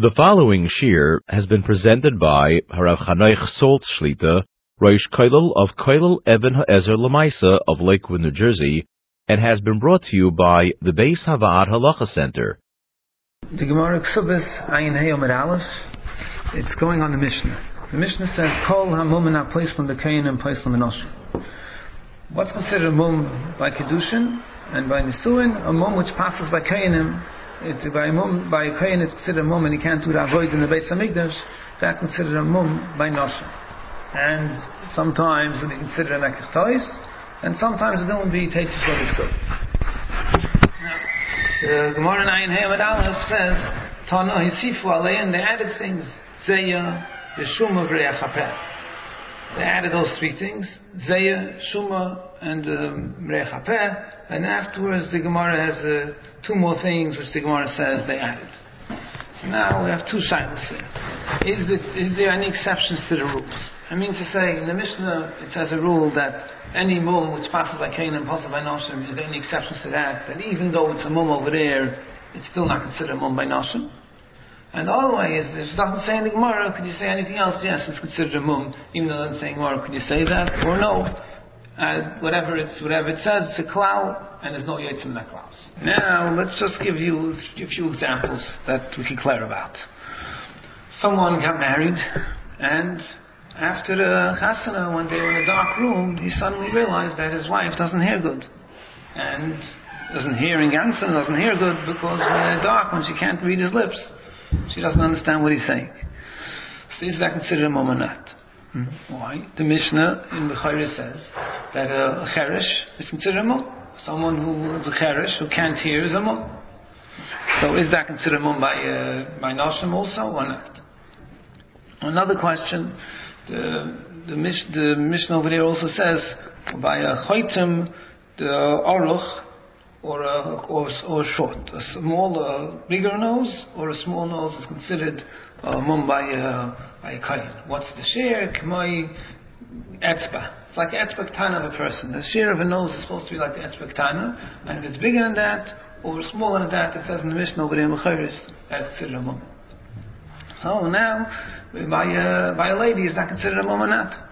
The following shir has been presented by Harav Chanoich Salt Shlita, Rosh Kollel of Kollel Eben HaEzer Lamaisa of Lakewood, New Jersey, and has been brought to you by the Beis Havad Halacha Center. The Gemara Ksubis Ayin Hey Omer Aleph. It's going on the Mishnah. The Mishnah says, Kol HaMum Na Poislam B'Kayin and Poislam B'Noshim. What's considered a mum by Kedushin and by Nisuin? A mum which passes by Kayinim. By a Kayin it's considered a mum and he can't do the avoid in the Beis HaMikdash. That's considered a mum by Noshim. And sometimes it'll be considered an Ekech Tois, and sometimes it won't be Teitzis Odikso. The Gemara in Ayin Hey Omer Aleph says, Tana Hisifu Alein, they added things, Zeya, the Shuma, V'Reach HaPeh. They added those three things, Zeya, Shuma, and V'Reach HaPeh, and afterwards the Gemara has two more things which the Gemara says they added. So now we have two shaylas here. Is there any exceptions to the rules? It means to say, in the Mishnah it says a rule that any mum which passes by Kain and passes by Noshim, is there any exceptions to that? That even though it's a mum over there, it's still not considered a mum by Noshim? And the other way is, if it doesn't say in the Gemara, could you say anything else? Yes, it's considered a mum. Even though it doesn't say in Gemara, could you say that? Or no? Whatever it says, it's a klal, and there's no yotzim in that klaus. Now, let's just give you a few examples that we can clear about. Someone got married, and after the chasana, when they were in a dark room, he suddenly realized that his wife doesn't hear good. And doesn't hear in Gansen, doesn't hear good, because when it's dark, when she can't read his lips, she doesn't understand what he's saying. So is that considered a mum or not? Why? The Mishnah in Bechayra says that a cheresh is considered a mum. Someone who is a cheresh, who can't hear, is a mum. So is that considered a mum by Noshim also, or not? Another question, the Mishnah over there also says, by a choitim, the oruch, or short. A small, bigger nose, or a small nose is considered a mum by a kain. What's the share? K'mai etzba. It's like etzba ktana of a person. The share of a nose is supposed to be like the etzba ktana, and if it's bigger than that, or smaller than that, it says in the Mishnah over there in Mechiris, that's considered a mum. So now, by a lady, is that considered a mum or not?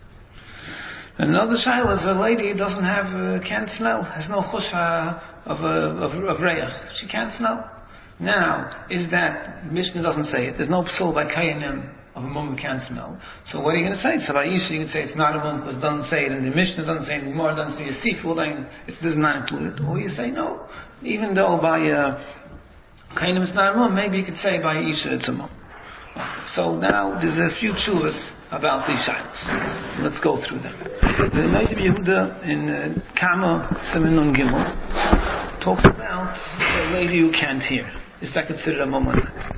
Another shaila is a lady doesn't have, can't smell, has no chusha of reach. She can't smell. Now, is that, Mishnah doesn't say it, there's no psul by kayanim of a mum who can't smell. So what are you going to say? So by Isha you can say it's not a mum because it doesn't say it in the Mishnah, doesn't say it anymore, doesn't say a seafood, it does not include it. Or you say no, even though by kayanim it's not a mum, maybe you could say by Isha it's a mum. Okay. So now there's a few chuvas about these shaylas. Let's go through them. The Noda B'Yehuda in Kama Siman Gimel talks about a lady who can't hear. Is that considered a mum or not?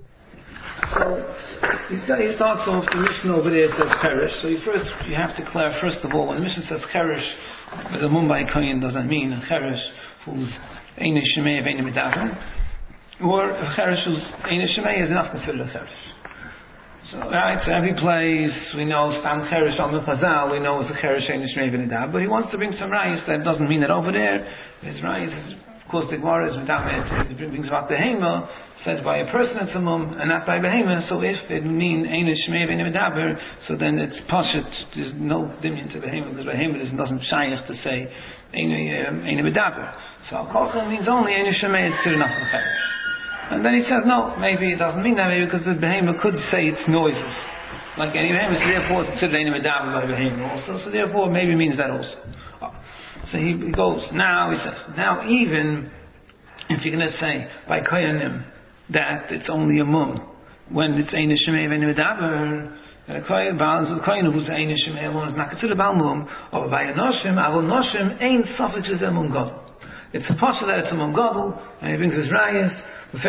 So he starts off, the Mishnah over there says cherish. So you have to declare first of all, when the Mishnah says cherish, but a mum by kohen doesn't mean a cherish who's eine shemei of eine medaber, or a cherish who's eine shemei is not considered a cherish. So every place we know Stam Cherish Amil Chazal, we know it's a Cherish Ein Shmei V'Nidab, but he wants to bring some rayas that doesn't mean that over there his rayas is, of course the Gemara is V'Damet, it brings about Behema, says by a person it's a mum and not by Behema, so if it mean Ein Shmei V'Nidab, so then it's Pashat, there's no dimion to Behema, because Behema doesn't shaykh to say Ein V'Nidab. So Al-Kochel means only Ein Shmei, it's still enough for the Cherish. And then he says, no, maybe it doesn't mean that, maybe because the behemoth could say it's noises. Like any behemoth, so therefore it's considered any medaber by behemoth also, so therefore maybe means that also. So he goes, now he says, now even if you're going to say by koyanim that it's only a mum, when it's ein shemei and medaber, a koyan who's ein shemei alone is not considered a mum, or by a noshim, avol noshim ain't suffix is a mum gadol. It's a pasha that it's a mum gadol, and he brings his rayas. If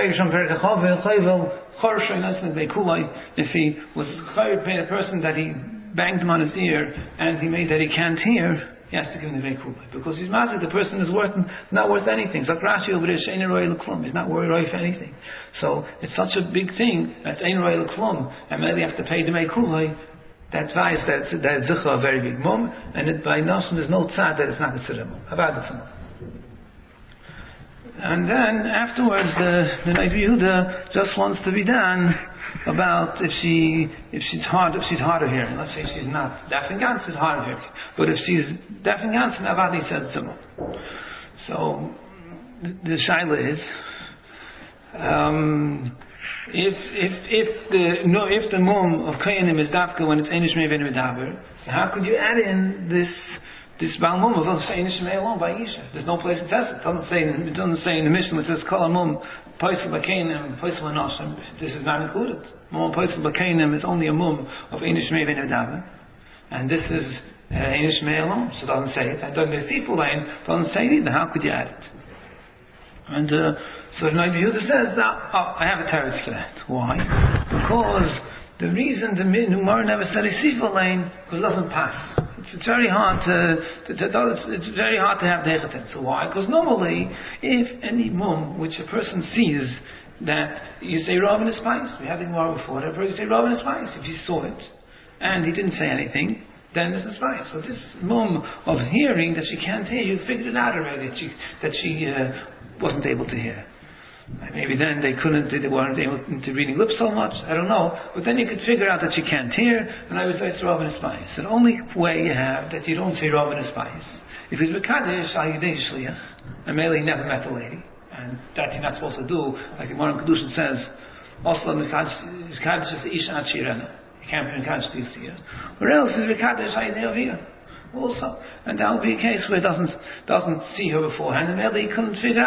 he was paid a person that he banged him on his ear and he made that he can't hear, he has to give him the veikulai because he's mazik. The person is not worth anything. Zakrashi over there, she'ein roy l'klum. He's not worth anything. So it's such a big thing that's ein roy l'klum, and then you have to pay the veikulai. That advice that it's a very big mum, and by noshim there's no tzad that it's not considered a mum. How about this? And then afterwards, the Rabbi Yehuda just wants to be done about if she's hard of hearing. Let's say she's not deaf and ganz, she's hard of hearing. But if she's deaf and ganz, Avadi says so. So the shaila is, if the mum of Koyanim is dafka when it's Einish Mei V'Ein Medaber, so how could you add in this Baal Mum of Einish Mei alone by Isha? There's no place it says it. It doesn't say in the Mishnah. It says Kol Mum Paisel B'Keinim Paisel B'Noshim. This is not included. Mum Paisel B'Keinim is only a mum of Einish Mei V'Ein Medaber, and this is Einish Mei alone. So it doesn't say it. And then the Siful line doesn't say it either. How could you add it? And so Rabbi Yehuda says that, I have a teretz for that. Why? Because the reason the Gemara never said a sifal lane because it doesn't pass. It's very hard it's very hard to have the hechetem. So why? Because normally, if any mum which a person sees that you say Rav in his spice, we had the Gemara before. You say Rav in his spice. If he saw it and he didn't say anything, then this is fine. So this mum of hearing that she can't hear, you figured it out already that she wasn't able to hear. Maybe then they weren't able to reading lips so much, I don't know. But then you could figure out that she can't hear, and I would say it's Rav in his spice. So the only way you have that you don't say Rav in his spice, if he's Mekadesh, Ayidei Shliach, and Mele never met the lady, and that you're not supposed to do, like the Gemara Kedushin says, also Mekadesh is Isha Achirena. You can't be Mekadesh to Yisiyah. Or else is Mekadesh Ayidei Aviyah. Also, and that would be a case where it doesn't see her beforehand, and maybe he couldn't figure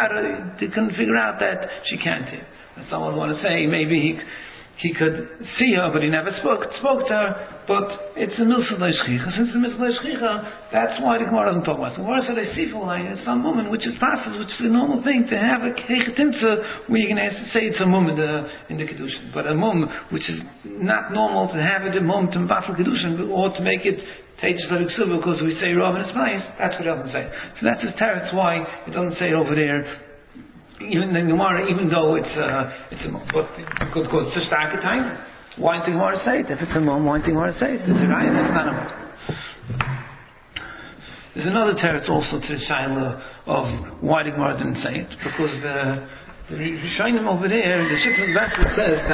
out that she can't hear. And someone want to say maybe he could see her, but he never spoke to her. But it's a milsa leishchicha. Since it's a milsa leishchicha, that's why the Gemara doesn't talk about it. The Gemara said a siful line is some woman which is passes, which is a normal thing to have a kechetimtza where you can say it's a mum in the kedushin. But a mum which is not normal to have it a mum to battle kedushin or to make it because we say Rav in his place, that's what it doesn't say. So that's his teretz why it doesn't say it over there. Even the Gemara, even though it's a mum, but because it's a stark time. Why didn't the Gemara say it? If it's a mum, why didn't the Gemara say it? It's a raya, that's not a mum. There's another teretz also to the shaila of why the Gemara didn't say it, because the Rishonim over there, the Shittim Batra says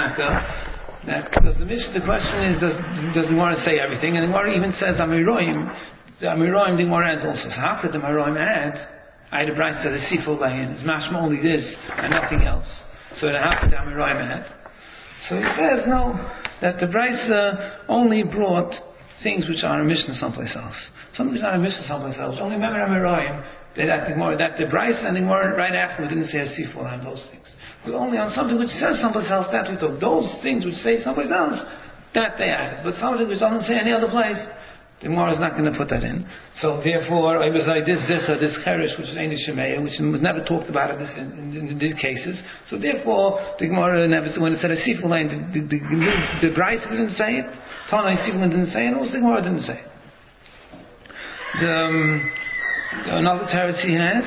that because the question is, does the Gemara say everything? And the Gemara even says Amiroim. The Amiroim, the Gemara adds also. So how could the Amiroim add? I had a bright said the Sifo Layin is mashma only this and nothing else. So how could the Amiroim add? So he says no, that the Brisa only brought things which are a Mishnah someplace else. Something which is not a Mishnah someplace else. Only remember Amiroim that the Brisa and the Gemara right afterwards didn't say a Sifo Layin, those things. But only on something which says someplace else, that we talk. Those things which say someplace else, that they added. But something which doesn't say any other place, the Gemara is not going to put that in. So therefore, I was like this zicha, this cherish, which is Einish Shemeya, which was never talked about in these cases. So therefore, the Gemara never, when it said a siful line, the Bryce didn't say it, Tanai siful didn't say it, and also the Gemara didn't say it. Another teretz he has,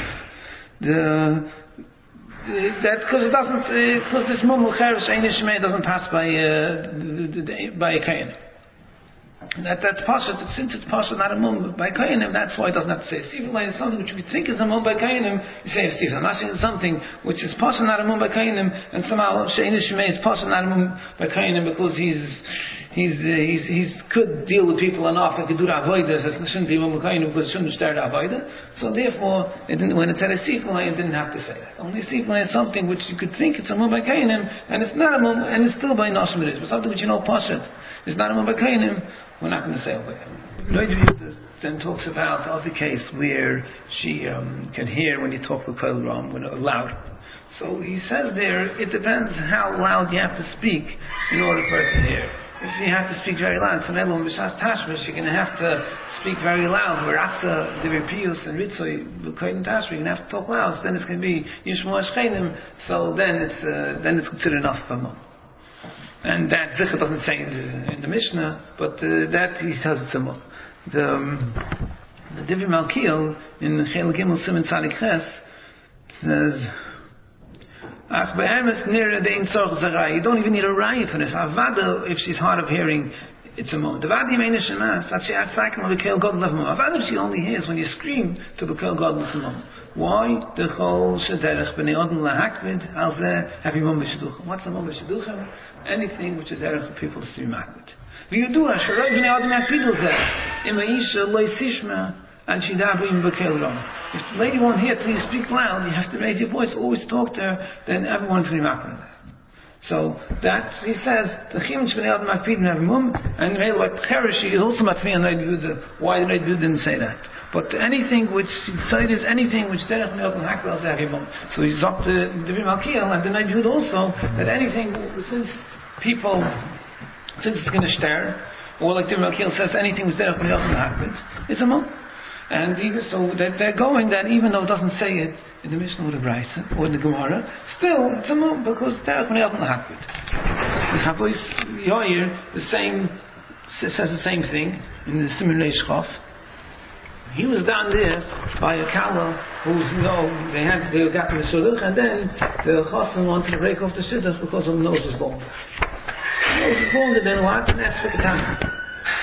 that because it doesn't, because this mum cherish Einish Shemeya doesn't pass by a kain. That's pasha. Since it's pasha, not a mum by kainim, that's why it doesn't have to say a siful line. Is something which you think is a mum by kainim, you say a siful. I'm asking something which is pasha, not a mum by kainim, and somehow Sheinish Shemei is pasha, not a mum by kainim because he could deal with people enough and could do the avodah. So it shouldn't be a mum by kainim because it shouldn't start avodah. So therefore, when it said a siful line, it didn't have to say that. Only a siful line is something which you could think it's a mum by kainim, and it's not a mum, and it's still by nashim it is, but something which you know pasha, it's not a mum by kainim. We're not going to say over here. Lloyd then talks about the other case where she can hear when you talk with Kol Ram, when loud. So he says there, it depends how loud you have to speak in order for her to hear. If you have to speak very loud, so Elul B'Shas Tashmish, you're going to have to speak very loud. V'ratza, the Pius and Ritzoi, V'Koyin Tashmish, you're going to have to talk loud. So then it's going to be Yishmo Ashkenim. So then it's considered enough for mum. And that Zichar doesn't say in the Mishnah, but that he says it's a mum. The Divrei Malkiel in Chel Gimel Siman Tzadik Ches says, Ach be'emes nira dein tzorch zarai. You don't even need a raya for this. Avada, if she's hard of hearing, it's a mum. The vadi meina shemas, that she acts like a bekel god love mum. Avadav she only hears when you scream to bekel god love mum. Why? The chol shederech b'nei odom lahakvid al zeh havi mum b'sheduchem. What's a mum b'sheduchem? Anything which is derech for people to be makvid. V'yudua sheroi b'nei odom hakvid al zeh im ha'isha lo yisishma and she davu im bekel rom. If the lady won't hear till you speak loud, you have to raise your voice, always talk to her, then everyone's going to be makvid. So that he says the chimch b'nei adam makpidim have mum, and like Cherishi also matmi and why the Red didn't say that. But anything which side is anything which derech b'nei adam hakbel have mum. So he zogt the Malkiel and the Red also that anything since it's going to stare, or like the Malkiel says anything which derech b'nei adam hakbel, it's a mum. And even so, they're going that even though it doesn't say it in the Mishnah or the Brisa or in the Gemara, still it's a mum because they're going to help in the Hakbid. The Chavos Yair says the same thing in the Siman Reish Chof. He was down there by a Kala who's they got to the Shidduch, and then the Chassan wanted to break off the Shidduch because the nose was longer. The nose is longer than what? And that's for the time.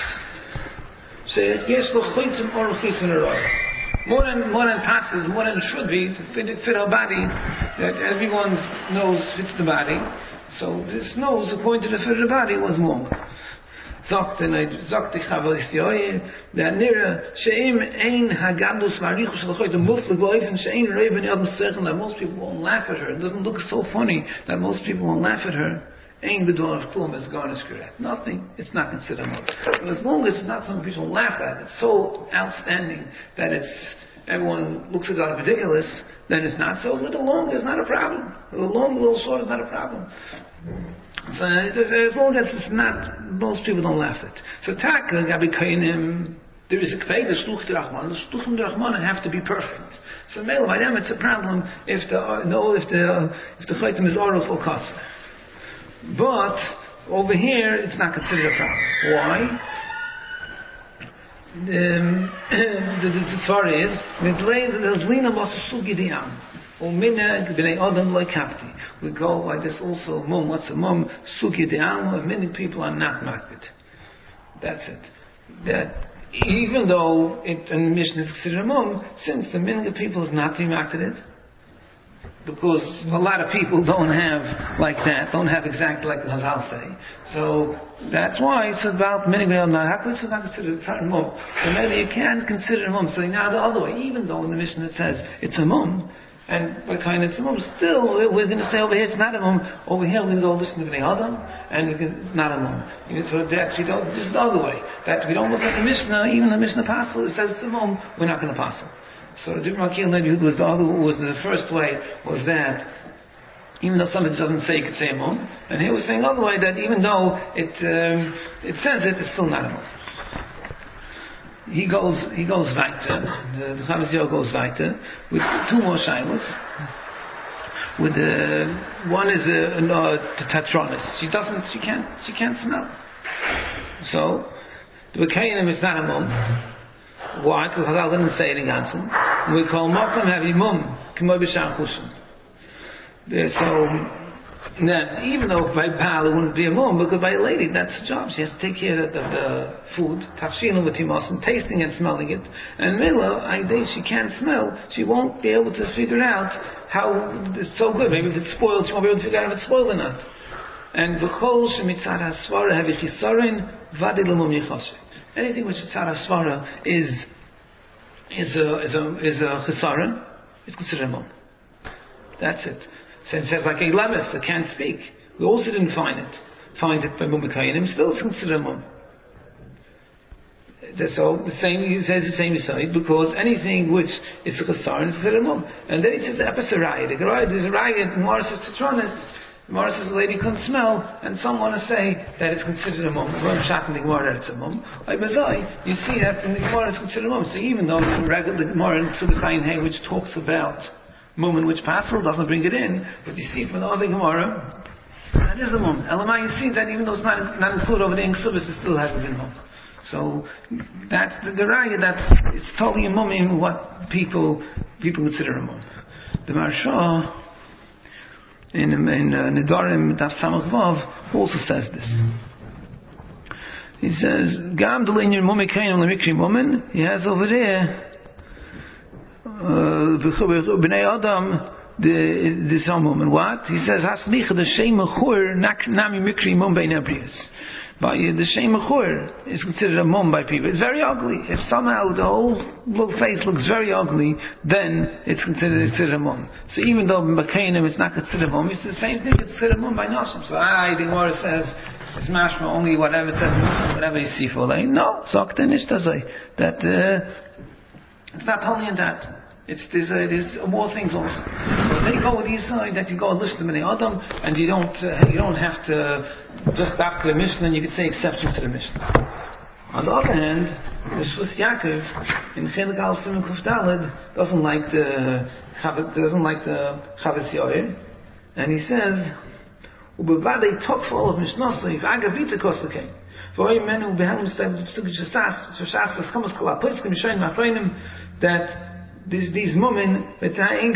More than passes, more than should be to fit our body, that everyone's nose fits the body. So this nose, according to the fit of the body, was long. That most people won't laugh at her. It doesn't look so funny that most people won't laugh at her. Ain't the door of Klum is garnish correct. Nothing, it's not considered mum. So as long as it's not something people laugh at, it's so outstanding that everyone looks at it like ridiculous, then it's not. So a little long is not a problem. A little long, a little short is not a problem. So as long as it's not, most people don't laugh at it. So Taka, Gabi Kainim, there is a kvei, the shluch derachman. The shluchim derachman have to be perfect. So mele by them, it's a problem if the chaytim is aruch or kasser. But over here, it's not considered a problem. Why? The tzvara is we go by this also. Mum, what's a mum? Sugi de'am. Many people are not makbid. That's it. That even though it in the Mishnah is considered a mum, since the minhag of people is not to be makbid it. Because a lot of people don't have like that, don't have exactly like the Chazal say. So that's why it's about many Hakbid, it's not considered a mum. So maybe you can't consider a mum. So now the other way, even though in the Mishnah it says it's a mum, and what kind it's a mum, still we're going to say over here it's not a mum. Over here we're going to go listen to the Adam, and it's not a mum. So that we don't. This is the other way, that we don't look at the Mishnah, even the Mishnah Passel, it says it's a mum, we're not going to pass it. So the Makil Nebi was the first way was that even though somebody doesn't say it could say a mum, and he was saying the other way that even though it says it's still not a mum. He goes weiter. The Chavis Yoh goes weiter with two more shilas. With one is the Tatronis. She can't smell. So the Bekainim is not a mum. Why? Because Chazal didn't say it in Gansen. We call Mokum Havi Mum K'moy B'Shar Chushim. So then, even though by Pal it wouldn't be a mum, because by a lady that's her job. She has to take care of the food, Tafshinu V'Timos, and tasting and smelling it. And Mila, she can't smell. She won't be able to figure out how it's so good. Maybe if it's spoiled, she won't be able to figure out if it's spoiled or not. And V'chol Shemitzad HaSvara Havi Chisarin Vadi L'mum Yichoshe. Anything which is tzara svara is a chisaron, it's considered a mum. That's it. So it says like a lemis that can't speak. We also didn't find it by mum b'kainim. Still, it's considered a mum. So the same, he says the same side because anything which is a chisaron is considered a mum. And then he says episaraya. There's a raya in Morris's Tetronis. Morris says a lady couldn't smell, and some want to say that it's considered a mum. We're shocking the Gemara that it's a mum. You see that in the Gemara it's considered a mum. So even though the regular Gemara in Sudas Ayin Hey, which talks about mum in which Pascal doesn't bring it in, but you see from the other Gemara, that is a mum. Elamai, you see that even though it's not included over the Ing Subis, it still hasn't been mum. So that's the raya that it's totally a mum in what people consider a mum. The Maharsha in Nedarim Daf Samach Vav also says this. He says, Gam Delinyan Mumikain on the Mikri Woman. He has over there B'nei Adam the some woman. What? He says Haslicha the Shem Mechur Nami Mikri Mum Bein Abrius. But the Shem Mechur is considered a mum by people. It's very ugly. If somehow the whole little face looks very ugly, then it's considered a mum. So even though Makainim it's not considered a mum, it's the same thing. It's considered a mum by Nashim. So the Gemara says it's mashma only whatever it says, whatever you see for. No, Zakta Nishtazai. That it's not only in that. There's more things also. So they go with the side that you go and listen to Bnei Adam, and you don't have to just after the Mishnah, and you could say exceptions to the Mishnah. On the other hand, the Shvus Yaakov in Chelik Al Simon Kuf Daled doesn't like the Chavetz Yair, and he says, "Ubevadei tokfol of Mishnasei v'agavita kosakei." For a man who behangs the Shas Chamas Kol HaPoskim Yishayin Mafreinim that these women that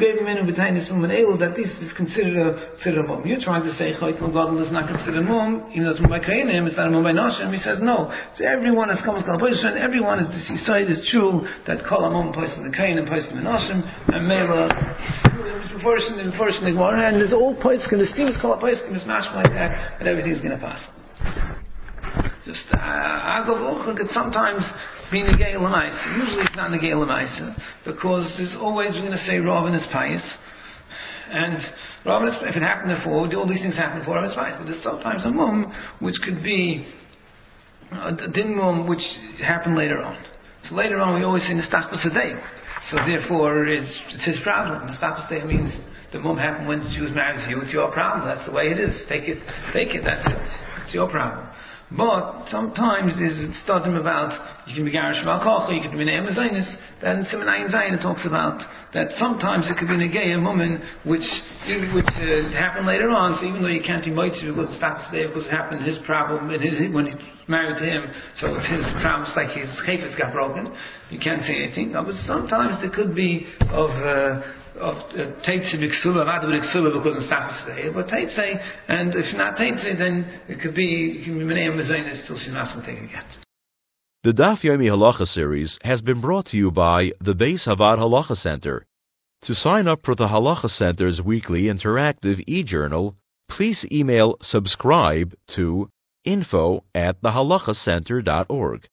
this is considered a mum. You're trying to say Chayt Gadol is not considered a mum, even though it's mum by Kainim, it's not a mum by Nashim. He says no. So everyone is Kamas Kal HaPoskim, everyone is this side is true that Kol HaMum Poskim the Kainim Poskim the Nashim and Mela first in the Gemara, and there's all Poskim the Stevens Kol HaPoskim is mashed like that, and everything's going to pass. Just Agav could sometimes be Negei L'maisa. Usually it's not Negei L'maisa because there's always we're going to say Ravin is pious, and Ravin is, if it happened before, all these things happen before, it's fine. But there's sometimes a mum which could be a din mum which happened later on. So later on we always say Nestachbas Adei. So therefore it's his problem. Nestachbas Adei means the mum happened when she was married to you. It's your problem. That's the way it is. Take it. That's it. It's your problem. But sometimes there's starting about you can be Garish Malkocha, you can be Ne'em Zainis. Then in Simon Ayin Zayin it talks about that sometimes it could be Negei, a woman which happened later on. So even though you can't be Moitzi because it stops there because it happened his problem when he's married to him, so it's his problem. It's like his chayfetz got broken. You can't say anything. But sometimes there could be of Teitze b'ksula, not b'ksula because it's not today, but Teitze, and if not Teitze, then it could be Meneim Mezainis till she's not going to take it again. The Daf Yomi Halacha series has been brought to you by the Beis Havad Halacha Center. To sign up for the Halacha Center's weekly interactive e-journal, please email subscribe to info@thehalachacenter.org.